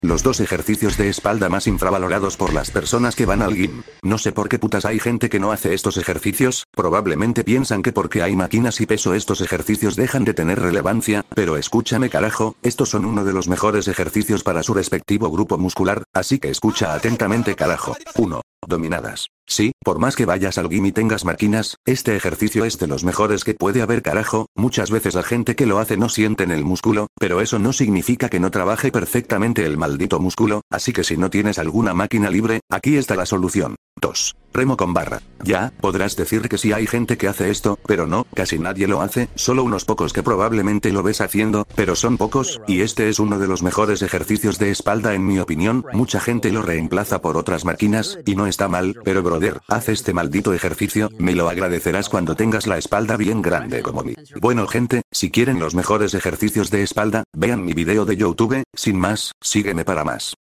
Los dos ejercicios de espalda más infravalorados por las personas que van al gym. No sé por qué putas hay gente que no hace estos ejercicios, probablemente piensan que porque hay máquinas y peso estos ejercicios dejan de tener relevancia, pero escúchame carajo, estos son uno de los mejores ejercicios para su respectivo grupo muscular, así que escucha atentamente carajo. 1. Dominadas. Sí, por más que vayas al gym y tengas máquinas, este ejercicio es de los mejores que puede haber carajo, muchas veces la gente que lo hace no sienten el músculo, pero eso no significa que no trabaje perfectamente el maldito músculo, así que si no tienes alguna máquina libre, aquí está la solución. 2. Remo con barra. Ya, podrás decir que sí hay gente que hace esto, pero no, casi nadie lo hace, solo unos pocos que probablemente lo ves haciendo, pero son pocos, y este es uno de los mejores ejercicios de espalda en mi opinión, mucha gente lo reemplaza por otras máquinas, y no está mal, pero brother, haz este maldito ejercicio, me lo agradecerás cuando tengas la espalda bien grande como mí. Bueno gente, si quieren los mejores ejercicios de espalda, vean mi video de YouTube, sin más, sígueme para más.